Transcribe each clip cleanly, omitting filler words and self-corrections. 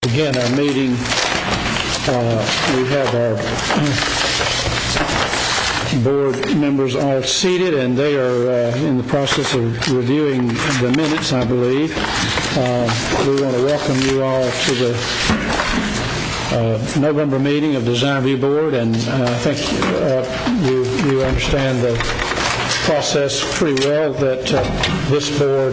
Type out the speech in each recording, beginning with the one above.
begin our meeting. We have our board members all seated, and they are in the process of reviewing the minutes, I believe. We want to welcome you all to the November meeting of the Design Review Board, and I think you understand the process pretty well, that this board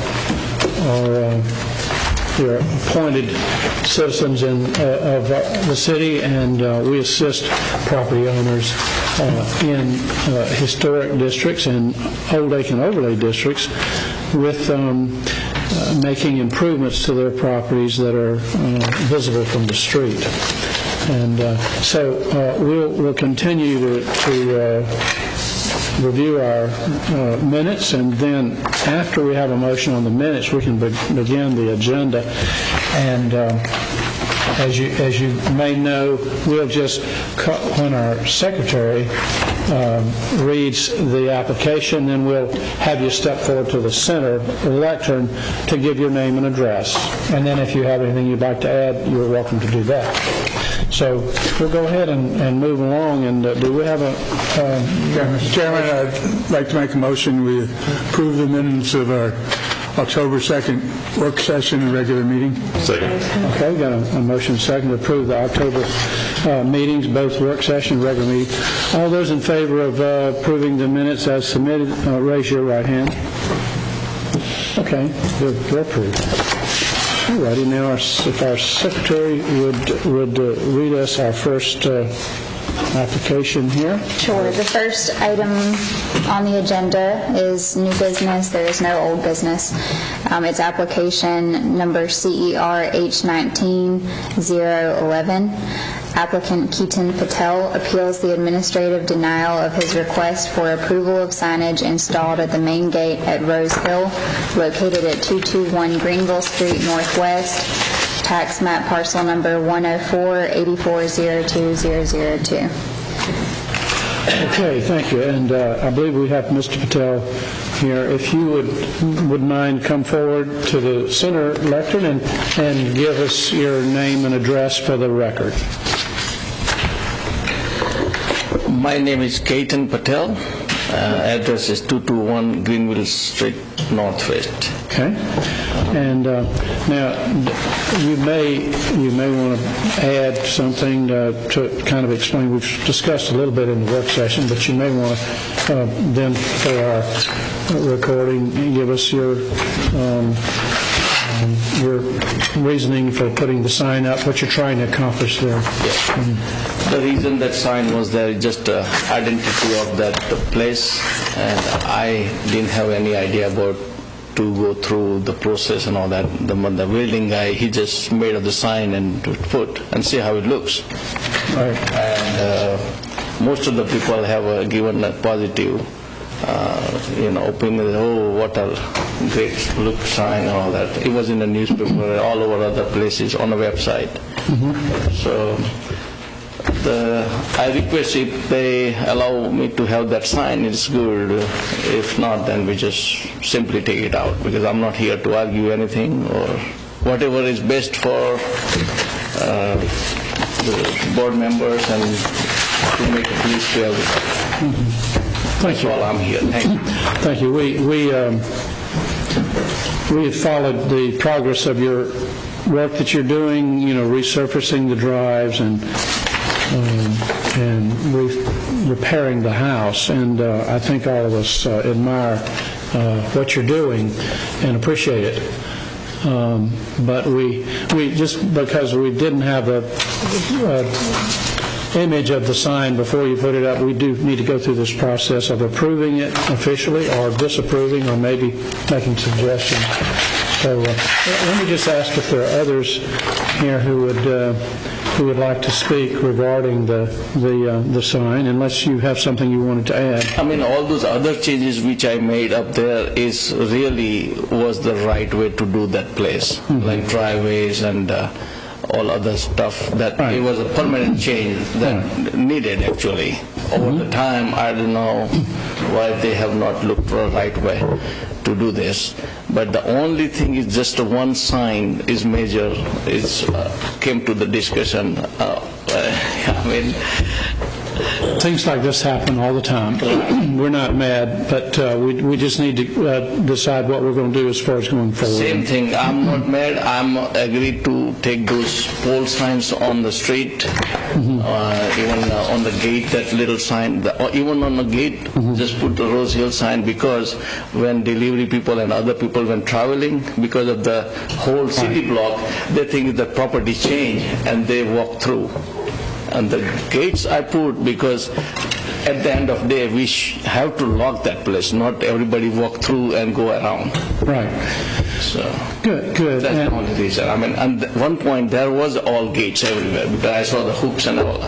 are appointed citizens of the city, and we assist property owners in historic districts and old Aiken overlay districts with making improvements to their properties that are visible from the street. And so we'll continue to review our minutes, and then after we have a motion on the minutes, we can begin the agenda. And as you may know, we'll just when our secretary reads the application, then we'll have you step forward to the center of the lectern to give your name and address. And then if you have anything you'd like to add, you're welcome to do that. So we'll go ahead and move along. And do we have a... Mr. Chairman, I'd like to make a motion. We approve the minutes of our October 2nd work session and regular meeting. Second. Okay, got a motion second to approve the October meetings, both work session and regular meeting. All those in favor of approving the minutes as submitted, raise your right hand. Okay, they're approved. All righty, now if our secretary would read us our first application here. Sure. The first item on the agenda is new business. There is no old business. It's application number CER H19-011. Applicant Keaton Patel appeals the administrative denial of his request for approval of signage installed at the main gate at Rose Hill, located at 221 Greenville Street Northwest, tax map parcel number 104-8402-002. Okay, thank you. And I believe we have Mr. Patel here. If you would mind come forward to the center lectern and give us your name and address for the record. My name is Keaton Patel. Address is 221 Greenville Street Northwest. Okay. And now you may want to add something to kind of explain. We've discussed a little bit in the work session, but you may want to then for our recording give us your reasoning for putting the sign up, what you're trying to accomplish there. Yes. The reason that sign was there is just identity of that place, and I didn't have any idea about to go through the process and all that. The building guy, he just made up the sign and put and see how it looks. Right. And most of the people have given a positive opinion. Oh, what a great look sign and all that. It was in the newspaper, all over other places, on the website. Mm-hmm. So I request if they allow me to have that sign, it's good. If not, then we just simply take it out, because I'm not here to argue anything, or whatever is best for the board members and to make it please to everyone. Mm-hmm. Thank you. That's all I'm here. Thank you. Thank you. We have followed the progress of your work that you're doing, resurfacing the drives and repairing the house, and I think all of us admire what you're doing and appreciate it. But we just because we didn't have a image of the sign before you put it up, we do need to go through this process of approving it officially or disapproving or maybe making suggestions. So let me just ask if there are others here who would like to speak regarding the sign, unless you have something you wanted to add. I mean, all those other changes which I made up there was the right way to do that place, mm-hmm. like driveways and all other stuff. That right. It was a permanent change that needed actually. over the time, I don't know why they have not looked for a right way to do this. But the only thing is just one sign is major, came to the discussion. I mean, things like this happen all the time. We're not mad, but we just need to decide what we're going to do as far as going forward. Same thing. I'm not mad. I'm agreed to take those pole signs on the street, even on the gate, that little sign. Even on the gate, just put the Rose Hill sign, because when delivery people and other people when traveling, because of the whole city block, they think the property change and they walk through. And the gates I put because at the end of the day we have to lock that place. Not everybody walk through and go around. Right. So good. That's the only reason. I mean, at one point there was all gates everywhere because I saw the hooks and all.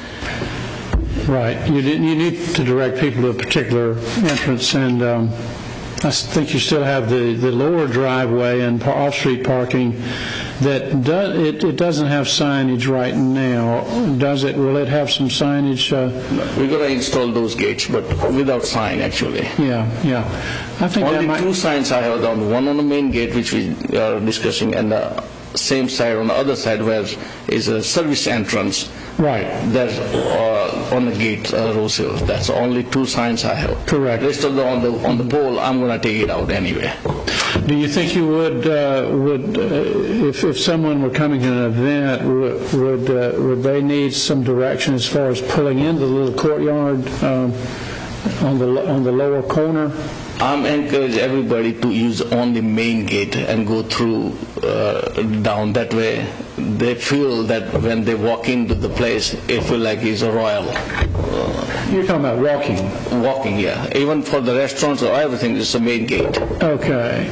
Right. You need to direct people to a particular entrance, and I think you still have the lower driveway and off-street parking. That it doesn't have signage right now, does it? Will it have some signage? We're going to install those gates, but without sign, actually. Yeah. I think only two signs I have on one on the main gate, which we are discussing, and the same side on the other side where is a service entrance. Right. There's on the gate, Rose Hill. That's only two signs I have. Correct. Rest of the on the pole, I'm going to take it out anyway. Do you think you would if someone were coming to an event, would they need some direction as far as pulling into the little courtyard on the lower corner? I'm encourage everybody to use only main gate and go through down that way. They feel that when they walk into the place, it feel like it's a royal. You're talking about walking? Walking, yeah. Even for the restaurants or everything, it's a main gate. Okay.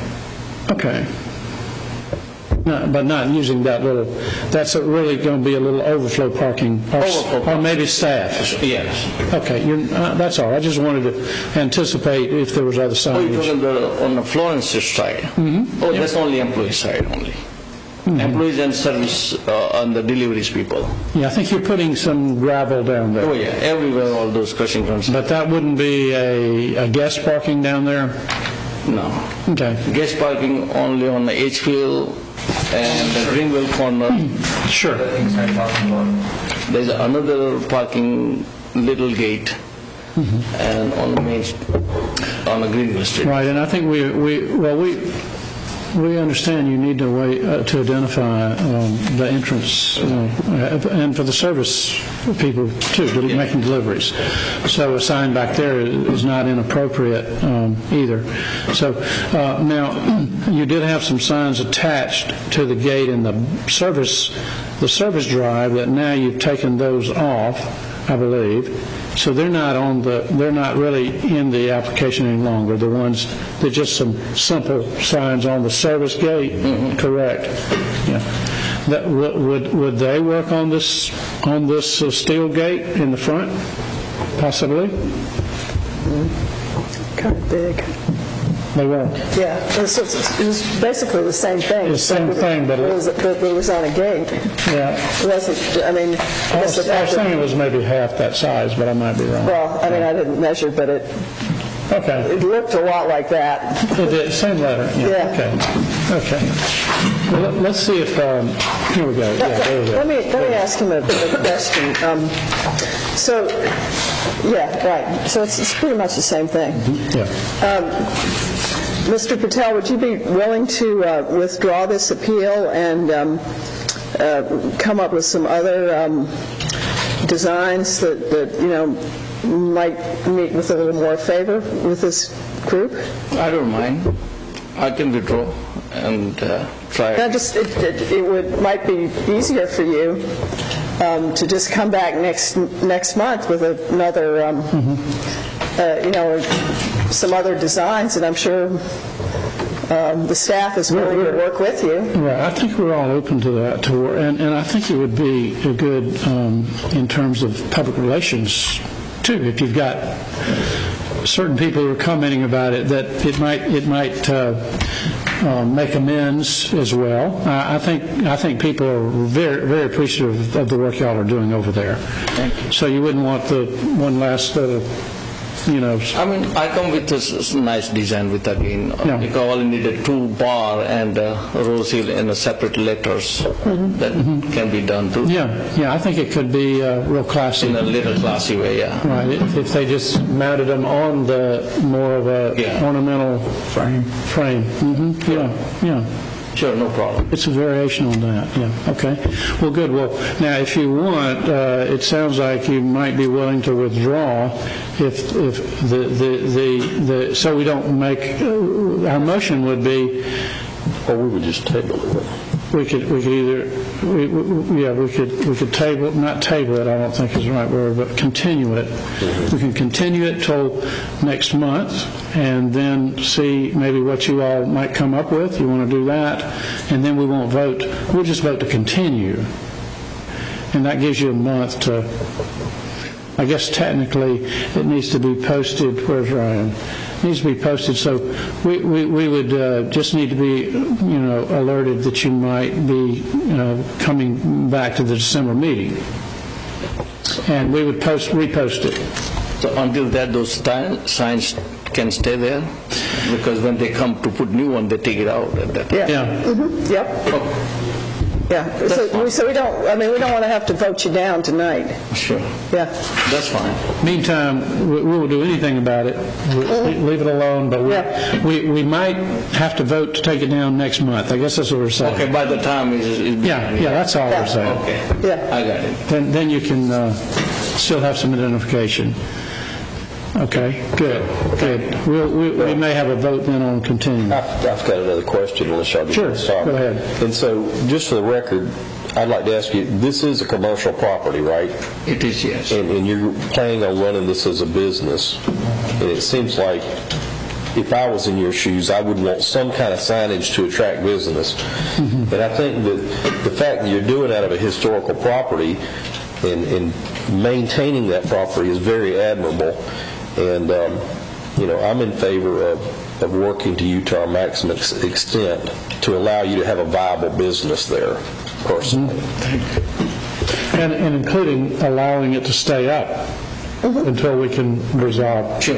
No, but not using that little. That's really going to be a little overflow parking, or maybe staff. Yes. Okay, that's all. I just wanted to anticipate if there was other signage. You're talking on the Florence side. Mm-hmm. That's only employee side only. Mm-hmm. Employees and service on the deliveries people. Yeah, I think you're putting some gravel down there. Oh yeah, everywhere all those crushing grounds. But that wouldn't be a guest parking down there? No. Okay. Guest parking only on the Edgefield and the Greenville corner. Sure. There's another parking little gate, and on the main on the Greenville Street. Right, and I think we understand you need to wait to identify the entrance and for the service people too, making deliveries. So a sign back there is not inappropriate either. So now you did have some signs attached to the gate in the service drive that now you've taken those off, I believe. So they're not really in the application any longer. They're just some simple signs on the service gate. Mm-hmm. Correct. Yeah. That would they work on this steel gate in the front? Possibly. Kind of big. They won't. Yeah, it was basically the same thing. The same thing, but it was on a gate. Yeah. It wasn't. I mean, I was thinking it was maybe half that size, but I might be wrong. Well, I mean, I didn't measure, but it looked a lot like that. It did. Same letter. Yeah. Okay. Well, let's see if here we go. Yeah, there we go. Let me ask him a question. So it's pretty much the same thing. Yeah. Mr. Patel, would you be willing to withdraw this appeal and come up with some other designs that might meet with a little more favor with this group? I don't mind. I can withdraw and try. It might be easier for you to just come back next month with another, some other designs, and I'm sure the staff is willing to work with you. Right. I think we're all open to that, and I think it would be a good in terms of public relations too. If you've got certain people who are commenting about it, that it might make amends as well. I think people are very, very appreciative of the work y'all are doing over there. So you wouldn't want the one last I mean, I come with this nice design with again. Yeah. Because I only needed 2 bar and rose hill in a separate letters. That can be done too. Yeah, I think it could be real classy. In a little classy way, yeah. Right, if they just mounted them on the more of a ornamental frame. Yeah. Sure, no problem. It's a variation on that, yeah, okay. Well, good. Well, now, if you want, it sounds like you might be willing to withdraw if the so we don't make, our motion would be... Or we would just table it. We could table, not table it, I don't think is the right word, but continue it. We can continue it till next month and then see maybe what you all might come up with. You want to do that, and then we won't vote. We'll just vote to continue. And that gives you a month to, I guess technically it needs to be posted. Where's Ryan? Needs to be posted, so we would just need to be alerted that you might be coming back to the December meeting, and we would repost it. So until that, those signs can stay there, because when they come to put new one, they take it out at that time. Yeah. Mm-hmm. Yep. Oh. Yeah. So we don't. I mean, we don't want to have to vote you down tonight. Sure. Yeah. That's fine. Meantime, we won't do anything about it. Leave it alone. But we might have to vote to take it down next month. I guess that's what we're saying. Okay. By the time Yeah. That's all we're saying. Okay. Yeah. I got it. Then you can still have some identification. Okay, good. We may have a vote then on continuing. I've got another question, unless y'all Sure, go ahead. And so, just for the record, I'd like to ask you, this is a commercial property, right? It is, yes. And you're planning on running this as a business. And it seems like, if I was in your shoes, I would want some kind of signage to attract business. And I think that the fact that you're doing it out of a historical property and maintaining that property is very admirable. And, I'm in favor of working to our maximum extent to allow you to have a viable business there, personally. And including allowing it to stay up until we can resolve it.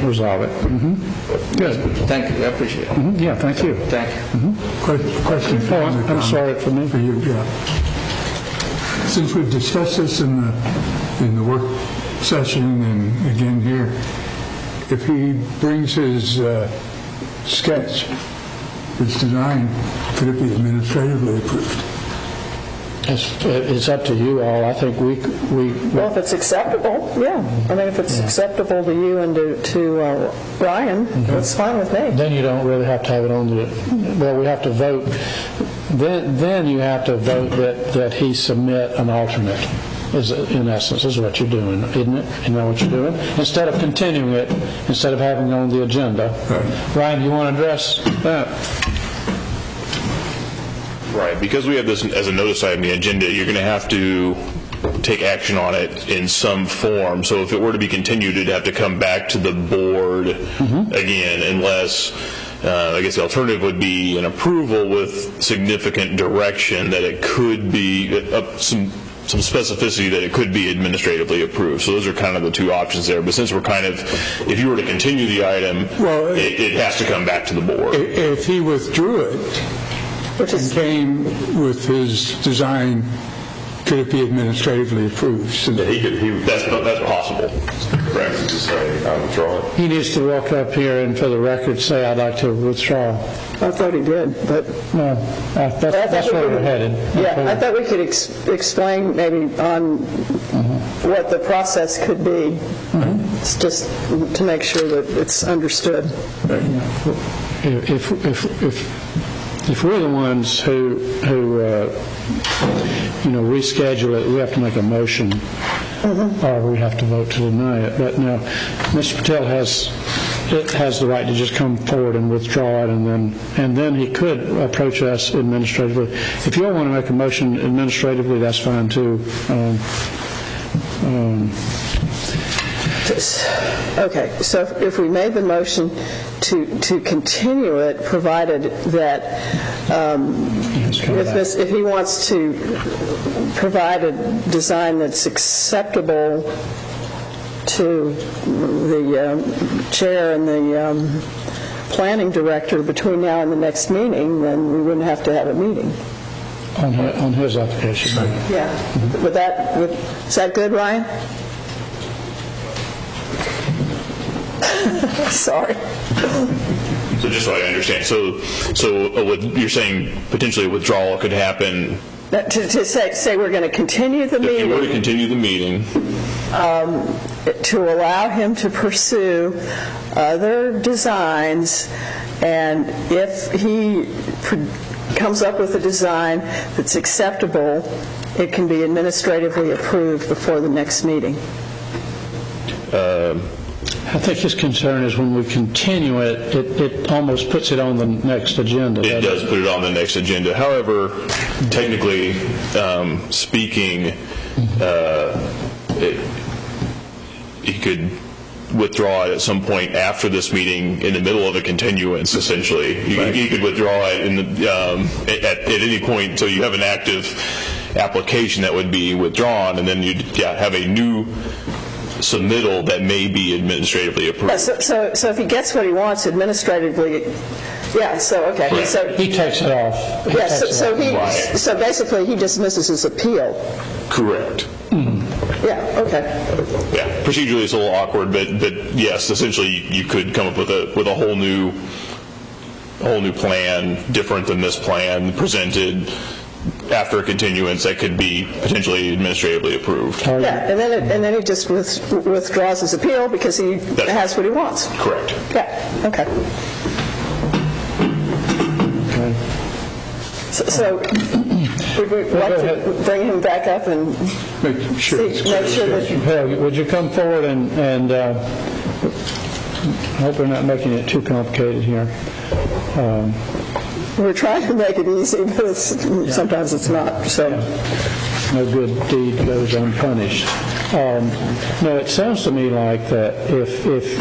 Good. Thank you. I appreciate it. Yeah, thank you. Thank you. Question for I'm sorry for me. for you. Yeah. Since we've discussed this in the work session and again here, if he brings his sketch, his design, could it be administratively approved? It's up to you all. I think we Well, if it's acceptable, yeah. I mean, if it's acceptable to you and to Ryan, that's fine with me. then you don't really have to have it on the. Well, we have to vote. Then you have to vote that he submit an alternate. In essence, is what you're doing, isn't it? You know what you're doing? Instead of continuing it, instead of having it on the agenda. Right. Ryan, you want to address that? Right, because we have this as a notice item on the agenda, you're going to have to take action on it in some form. So if it were to be continued, it'd have to come back to the board again, unless... I guess the alternative would be an approval with significant direction that it could be some specificity that it could be administratively approved. So those are kind of the two options there. But since we're if you were to continue the item, it has to come back to the board. If he withdrew it and came with his design, could it be administratively approved? That's possible. Correct. Just say, I withdraw it. He needs to walk up here and, for the record, say, "I'd like to withdraw." I thought he did, but... No, that's where we're headed. Yeah, I thought we could explain maybe on what the process could be. It's just to make sure that it's understood. If we're the ones who reschedule it, we have to make a motion, or we have to vote to deny it. But now, Mr. Patel has the right to just come forward and withdraw it, and then he could approach us administratively. If you all want to make a motion administratively, that's fine too. Okay, so if we made the motion to continue it, provided that if he wants to provide a design that's acceptable to the chair and the planning director between now and the next meeting, then we wouldn't have to have a meeting. On his application. Yeah. Is that good, Ryan? Sorry. So just so I understand, you're saying potentially withdrawal could happen. To say we're going to continue the meeting. If you were to continue the meeting. To allow him to pursue other designs, and if he comes up with a design that's acceptable, it can be administratively approved before the next meeting. I think his concern is when we continue it, it almost puts it on the next agenda. It does put it on the next agenda. However, technically speaking, he could withdraw it at some point after this meeting in the middle of a continuance, essentially. He could withdraw it at any point until you have an active application that would be withdrawn, and then you'd have a new submittal that may be administratively approved. Yeah, so if he gets what he wants administratively, okay. Right. So he takes it off. So basically he dismisses his appeal. Correct. Yeah, okay. Yeah, procedurally it's a little awkward, but yes, essentially you could come up with a whole new plan, different than this plan, presented after a continuance that could be potentially administratively approved. Yeah, and then he just withdraws his appeal because he has what he wants. Correct. Yeah, okay. So we'd like to bring him back up and make sure that... Well, would you come forward and I hope we're not making it too complicated here. We're trying to make it easy, but sometimes it's not. So no good deed goes unpunished. No, it sounds to me like that if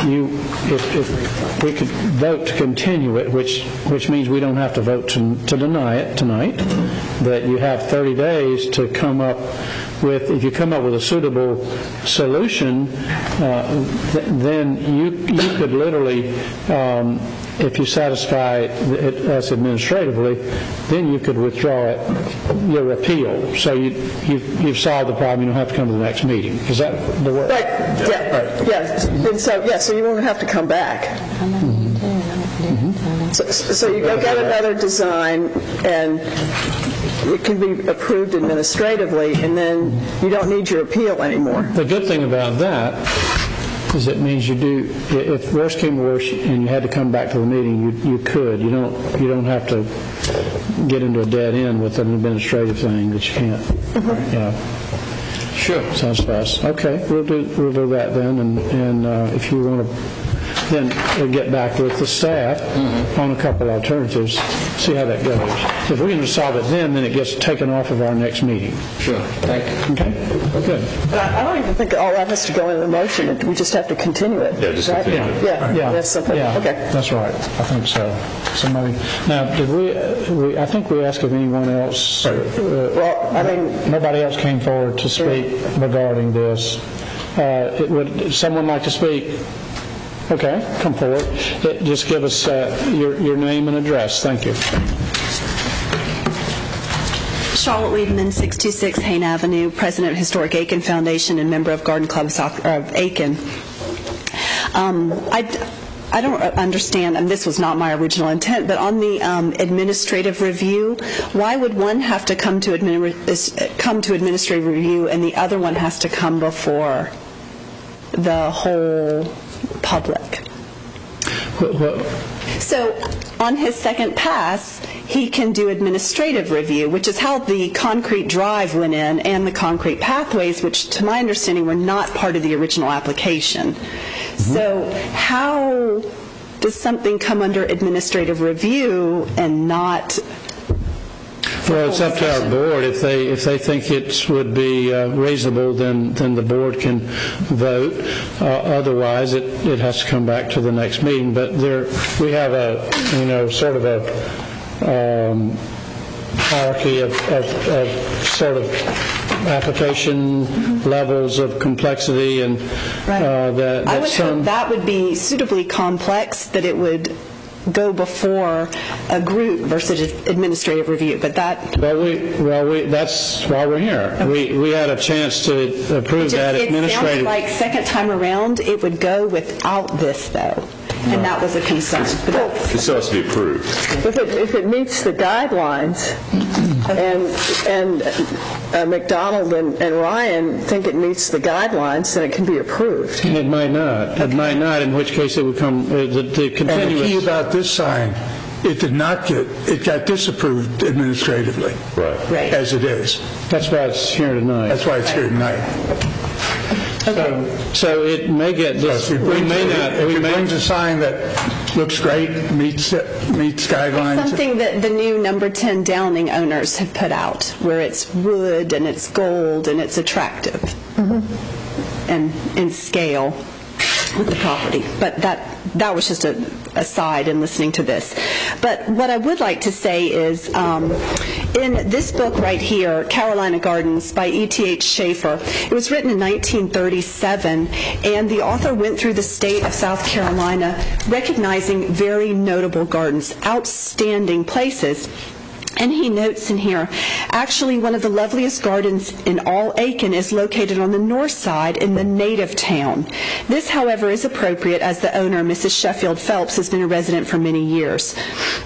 we could vote to continue it, which means we don't have to vote to deny it tonight, that you have 30 days to come up with, if you come up with a suitable solution, then you could literally, if you satisfy us administratively, then you could withdraw your appeal. So you've solved the problem. You don't have to come to the next meeting. Is that the word? Right. Yeah. Right. Yeah. And so you won't have to come back. Mm-hmm. So you go get another design, and it can be approved administratively, and then you don't need your appeal anymore. The good thing about that is it means you do, if worse came to worse and you had to come back to the meeting, you could. You don't have to get into a dead end with an administrative thing that you can't. Mm-hmm. Yeah. Sure. Sounds fast. Okay, we'll do that then, and if you want to then we'll get back with the staff on a couple alternatives, see how that goes. If we're going to solve it then it gets taken off of our next meeting. Sure. Thank you. Okay? Good. But I don't even think all that has to go into the motion. We just have to continue it. Yeah, just right? continue it. Yeah. That's simple. Yeah, okay. That's right. I think so. Somebody. Now, did we I think we asked if anyone else. Well, I mean, nobody else came forward to speak regarding this. Would someone like to speak? Okay, come forward. Just give us your name and address. Thank you. Charlotte Weidman, 626 Hain Avenue, President of Historic Aiken Foundation and member of Garden Club of Aiken. I don't understand, and this was not my original intent, but on the administrative review, why would one have to come to administrative review and the other one has to come before the whole public? So on his second pass, he can do administrative review, which is how the concrete drive went in and the concrete pathways, which to my understanding were not part of the original application. Mm-hmm. So how does something come under administrative review and not... Well, it's up to our board. If they think it would be reasonable, then the board can vote. Otherwise, it has to come back to the next meeting. But we have a sort of a hierarchy of sort of application levels of complexity, and that I would hope that would be suitably complex, that it would go before a group versus administrative review, but that... Well, that's why we're here. Okay. We had a chance to approve that administrative... It sounds like second time around it would go without this, though, and that was a concern. It still has to be approved. If it meets the guidelines, and McDonald and Ryan think it meets the guidelines, then it can be approved. It might not. Okay. It might not, in which case it would come... the continuous... And the key about this sign, it got disapproved administratively. Right. As it is. That's why it's here tonight. That's why it's here tonight. Okay. So it may get... If it brings a sign that looks great, meets guidelines... Something that the new number 10 Downing owners have put out, where it's wood and it's gold and it's attractive. And in scale with the property. But that was just a aside in listening to this. But what I would like to say is, in this book right here, Carolina Gardens by E.T.H. Schaefer, it was written in 1937, and the author went through the state of South Carolina recognizing very notable gardens, outstanding places. And he notes in here, actually one of the loveliest gardens in all Aiken is located on the north side in the native town. This, however, is appropriate as the owner, Mrs. Sheffield Phelps, has been a resident for many years.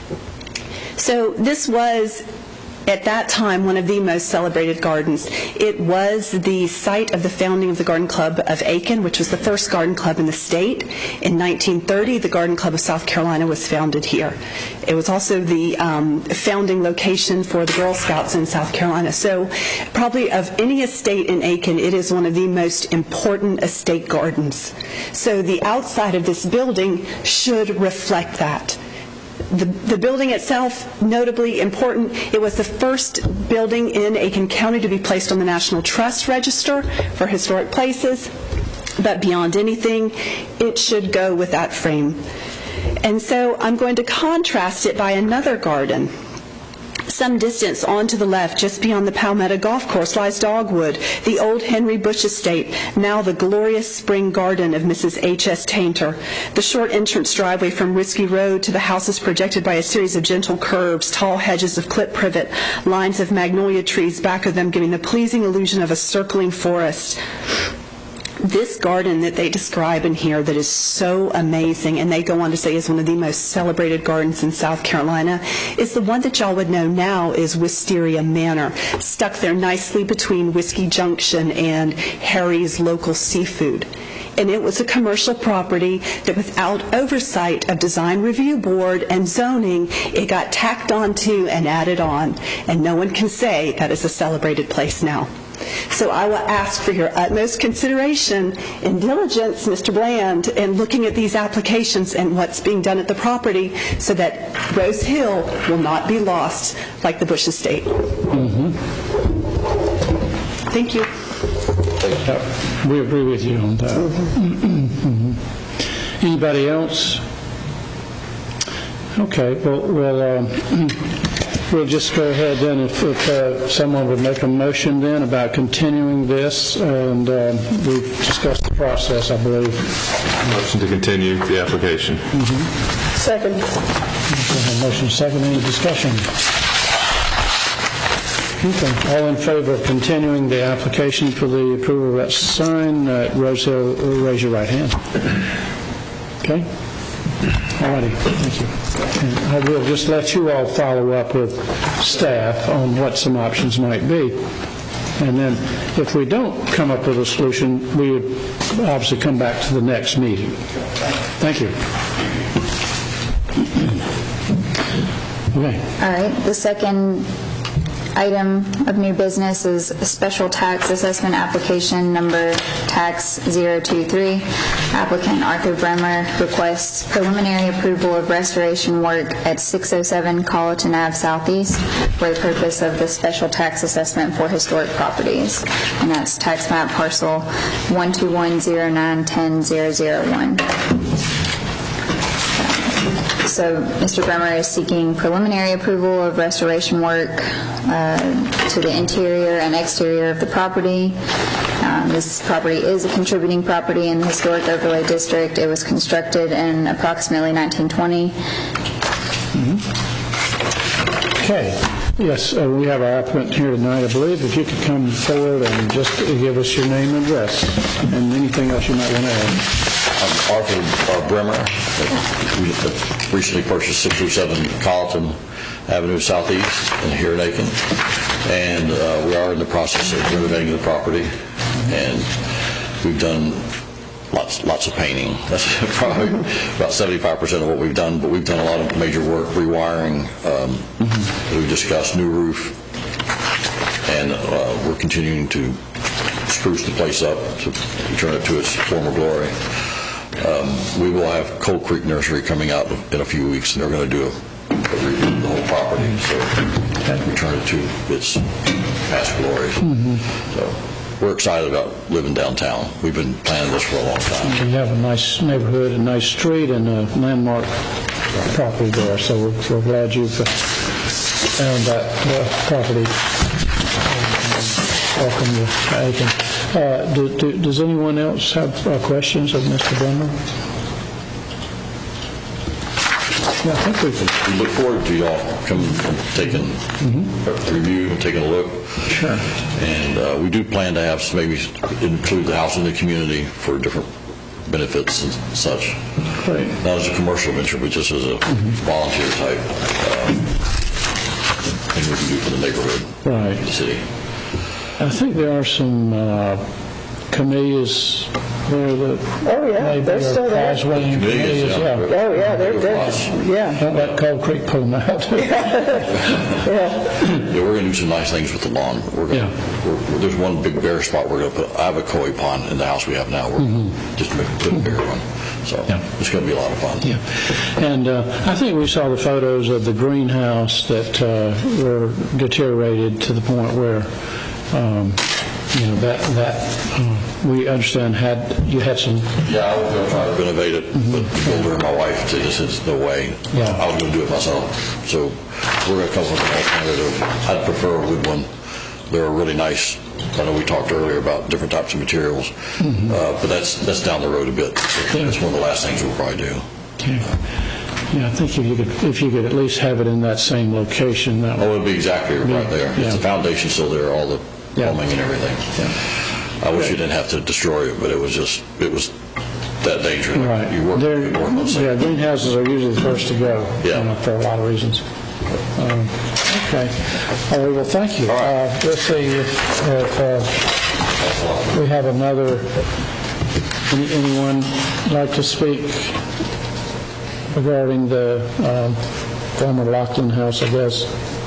So this was, at that time, one of the most celebrated gardens. It was the site of the founding of the Garden Club of Aiken, which was the first garden club in the state. In 1930, the Garden Club of South Carolina was founded here. It was also the founding location for the Girl Scouts in South Carolina. So probably of any estate in Aiken, it is one of the most important estate gardens. So the outside of this building should reflect that. The building itself, notably important, it was the first building in Aiken County to be placed on the National Trust Register for Historic Places, but beyond anything, it should go with that frame. And so I'm going to contrast it by another garden. Some distance on to the left, just beyond the Palmetto Golf Course, lies Dogwood, the old Henry Bush estate, now the glorious spring garden of Mrs. H.S. Tainter. The short entrance driveway from Risky Road to the house is projected by a series of gentle curves, tall hedges of clipped privet, lines of magnolia trees back of them giving the pleasing illusion of a circling forest. This garden that they describe in here that is so amazing, and they go on to say is one of the most celebrated gardens in South Carolina, is the one that y'all would know now is Wisteria Manor, stuck there nicely between Whiskey Junction and Harry's Local Seafood. And it was a commercial property that without oversight of Design Review Board and zoning, it got tacked onto and added on. And no one can say that is a celebrated place now. So I will ask for your utmost consideration and diligence, Mr. Bland, in looking at these applications and what's being done at the property so that Rose Hill will not be lost like the Bush Estate. Thank you. We agree with you on that. Anybody else? Okay, we'll just go ahead then if someone would make a motion then about continuing this, and we've discussed the process, I believe. Motion to continue the application. Second. Motion second. Any discussion? Okay. All in favor of continuing the application for the approval of that sign at Rose Hill, raise your right hand. Okay. All righty. Thank you. And I will just let you all follow up with staff on what some options might be. And then if we don't come up with a solution, we would obviously come back to the next meeting. Thank you. Okay. All right. The second item of new business is a special tax assessment application number tax 023. Applicant Arthur Bremer requests preliminary approval of restoration work at 607 Colleton Ave Southeast for the purpose of the special tax assessment for historic properties. And that's tax map parcel 12109100001. So Mr. Bremer is seeking preliminary approval of restoration work to the interior and exterior of the property. This property is a contributing property in the Historic Overlay District. It was constructed in approximately 1920. Okay. Yes, we have our applicant here tonight, I believe. If you could come forward and just give us your name and address and anything else you might want to add. I'm Arthur Bremer. We recently purchased 607 Colleton Avenue Southeast here in Aiken, and we are in the process of renovating the property, and we've done lots of painting. That's probably about 75% of what we've done, but we've done a lot of major work, rewiring, as we discussed, new roof, and we're continuing to spruce the place up to return it to its former glory. We will have Cold Creek Nursery coming out in a few weeks, and they're going to do a review of the whole property, so return it to its past glories. So we're excited about living downtown. We've been planning this for a long time. We have a nice neighborhood, a nice street, and a landmark property there, so we're glad you've found that property. Welcome to Aiken. Does anyone else have questions of Mr. Bremer? Yeah, I think we look forward to y'all coming and taking a review and taking a look. Sure. And we do plan to have maybe include the house in the community for different benefits and such. Great. Not as a commercial venture, but just as a volunteer type thing we can do for the neighborhood, right, the city. I think there are some camellias there that they're still there. Camellias, yeah. Oh, yeah, they're yeah. Don't let Cold Creek pull them out. Yeah, we're going to do some nice things with the lawn. There's one big bare spot we're going to put. I have a koi pond in the house we have now. We're just put a bigger one. So it's going to be a lot of fun. Yeah. And I think we saw the photos of the greenhouse that were deteriorated to the point where we understand you had some. Yeah, I was going to try to renovate it, but Boulder and my wife said there's no way. Yeah. I was going to do it myself. So we're going to come up with an alternative. I'd prefer a wood one. They're really nice. I know we talked earlier about different types of materials, but that's down the road a bit. So that's one of the last things we'll probably do. Okay. Yeah, I think if you could at least have it in that same location. It'd be exactly right there. Yeah. It's the foundation still there, all the plumbing and everything. Yeah. I wish you didn't have to destroy it, but it was that dangerous. Right. You work on safety. Greenhouses are usually the first to go for a lot of reasons. Okay. All right, well, thank you. Right. Let's see if we have anyone like to speak regarding the former Lockton House, I guess.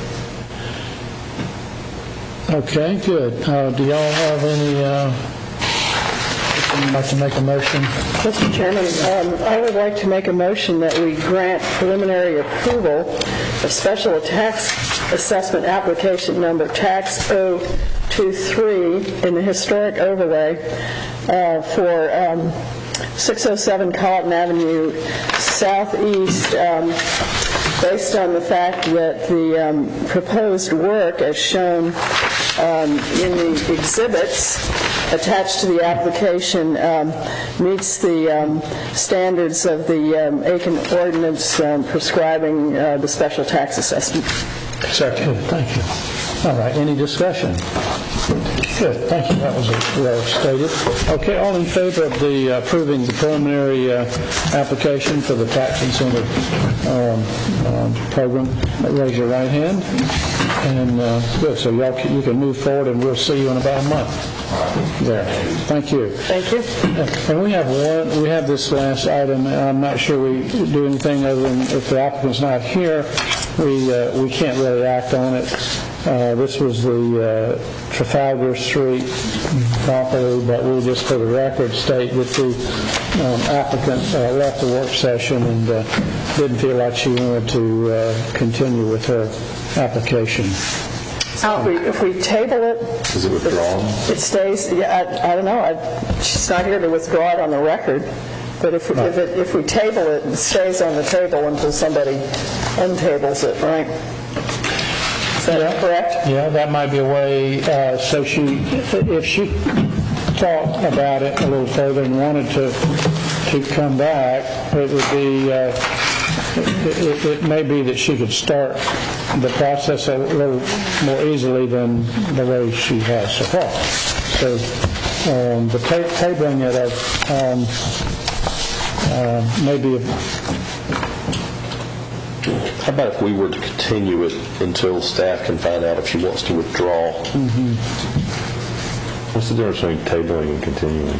Okay, good. Do y'all have any, would like to make a motion? Mr. Chairman, I would like to make a motion that we grant preliminary approval of special tax assessment application number tax 023 in the historic overlay for 607 Colleton Avenue Southeast, based on the fact that the proposed work as shown in the exhibits attached to the application meets the standards of the Aiken ordinance prescribing the special tax assessment. Second. Thank you. All right, any discussion? Good, thank you. That was well stated. Okay, all in favor of approving the preliminary application for the tax incentive program, raise your right hand. And good, so you can move forward, and we'll see you in about a month. There. Thank you. Thank you. And we have this last item. I'm not sure we do anything other than if the applicant's not here, we can't really act on it. This was the Trafalgar Street property, but we'll just for the record state that the applicant left the work session and didn't feel like she wanted to continue with her application. If we table it... Is it withdrawn? It stays, I don't know, she's not here to withdraw it on the record, but if we table it, it stays on the table until somebody untables it, right? Is that correct? Yeah, that might be a way, so if she thought about it a little further and wanted to come back, it would be, it may be that she could start the process a little more easily than the way she has so far. So the tabling it maybe. How about if we were to continue it until staff can find out if she wants to withdraw? Mm-hmm. What's the difference between tabling and continuing?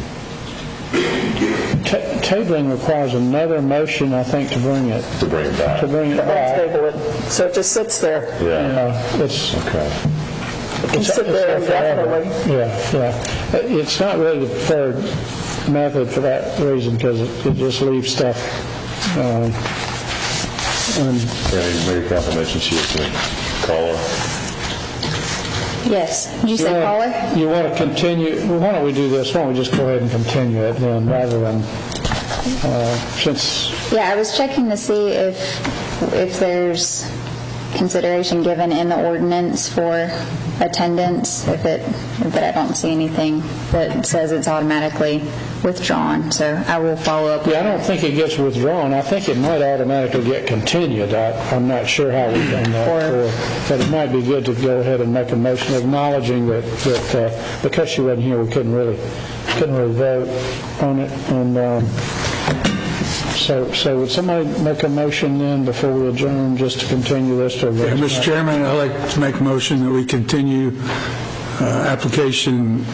Tabling requires another motion, I think, to bring it back. Table it, so it just sits there. It's okay. It can sit there indefinitely. Yeah. It's not really the preferred method for that reason, because it just leaves stuff. Mary Catherine mentioned she was going to call her. Yes. Did you say caller? You want to continue? Well, why don't we do this? Why don't we just go ahead and continue it then, rather than since... Yeah, I was checking to see if there's consideration given in the ordinance for attendance, but I don't see anything that says it's automatically withdrawn, so I will follow up. Yeah, I don't think it gets withdrawn. I think it might automatically get continued. I'm not sure how we've done that before, but it might be good to go ahead and make a motion acknowledging that because she wasn't here, we couldn't really vote on it. And so would somebody make a motion then before we adjourn, just to continue this to? Mr. Chairman, I'd like to make a motion that we continue application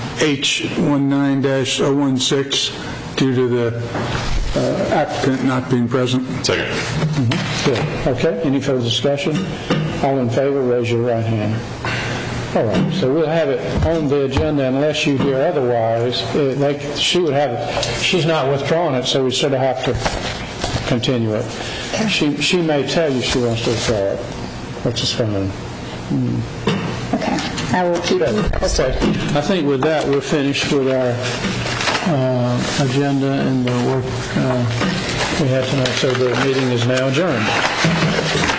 H19-016 due to the applicant not being present. Second. Good. Okay. Any further discussion? All in favor, raise your right hand. All right. So we'll have it on the agenda unless you hear otherwise. She would have it. She's not withdrawing it, so we sort of have to continue it. She may tell you she wants to withdraw it, which is fine. Okay. I will keep you posted. I think with that, we're finished with our agenda and the work we had tonight, so the meeting is now adjourned.